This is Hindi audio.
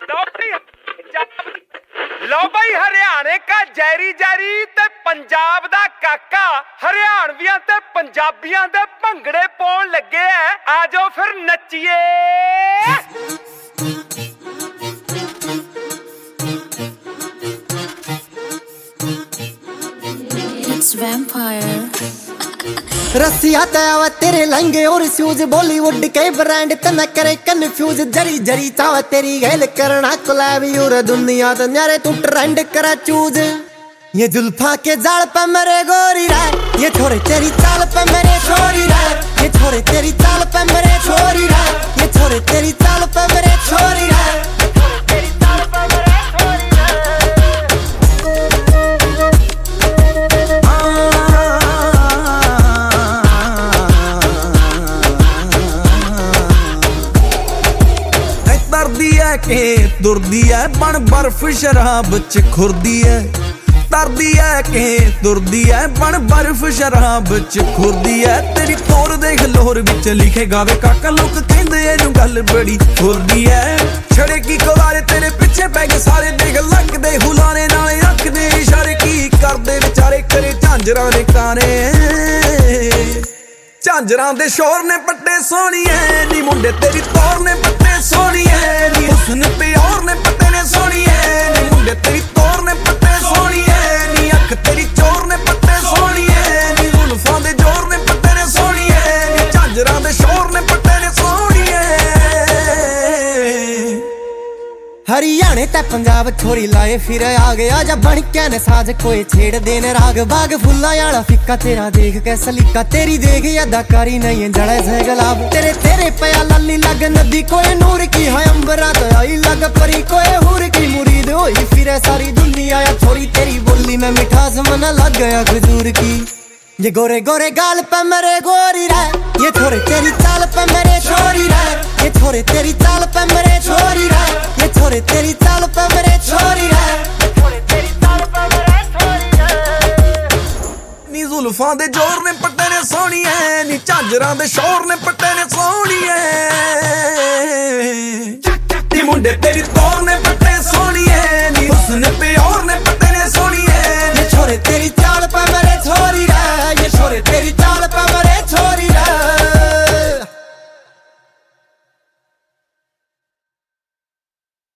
लो भाई हरियाणे का जैरी जैरी ते पंजाब दा काका हरियाणवियां ते पंजाबियां दे भंगड़े पाउण लगे है। आ जाओ फिर नच्चिए। It's vampire. रस्सिया तवा तेरे लहंगे और शूज बॉलीवुड के ब्रांड ते मैं करे कन्फ्यूज जरी जरी चावा तेरी गैल करना कोलैब यूर दुनिया तो न्यारे तू ट्रेंड करा चूज। ये जुल्फा के जाल पे मेरे गोरी रे, ये छोरे तेरी चाल पे मेरे छोरी रे, ये छोरे तेरी चाल पे मेरे छोरी रे, ये छोरे तेरी चाल पे मेरे छोरी रे। के दुरदी है बन बर्फ शराब च खुरदी है, तरदी है के दुरदी है बन बर्फ शराब च खुरदी है। तेरी तोर देख लोहर विच लिखे गावे काका लोग कहंदे एनू गल बड़ी खुरदी है। छड़े की कुवारे तेरे पिछे पै गए सारे देख लगदे हुलाने नाले रखदे इशारे की करदे विचारे करे झांजरां ने काने। झांजरां दे शोर ने पट्टे सोहणीए नी मुंडे तेरी तोर ने पट्टे सोहणीए नी हुस्न प्यार ने पट्टे ने सोहणीए नी मुंडे तेरी तोर ने पट्टे सोहणीए नी अख तेरी चोर ने पट्टे सोहणीए नी जुल्फां दे जोर ने पट्टे ने सोहणीए नी झांजरां दे शोर ने पट्टे ने सोहणीए। हरियाणे ते पंजाब छोरी लाए फिर आ गया जा बन के न साज कोई छेड़ देने राग बाग फुल्ला याला फिक्का तेरा देख के सलीका तेरी देख अदाकारी नहीं जड़े से गुलाब तेरे तेरे पया लल्ली लग नदी कोई नूर की है अंबरा तो आई लग परी कोई हूर की मुरीद होई फिर सारी दुनिया या छोरी तेरी बोली में मिठास मन लग गया खजूर की। ये गोरे गोरे गाल पे मेरे गोरी रे, ये छोरे तेरी चाल पे मेरे छोरी रे, ये छोरे तेरी चाल पे मेरे छोरी रे, ये छोरे तेरी चाल पे मेरे छोरी रे, ये छोरे तेरी चाल पे मेरे छोरी रे। नी जुल्फां दे जोर ने पट्टे ने सोहणीए नी झांजरां दे शोर ने पट्टे ने सोहणीए नी मुंडे तेरी तोर ने पट्टे सोहणीए नी हुस्न प्यार ने पट्टे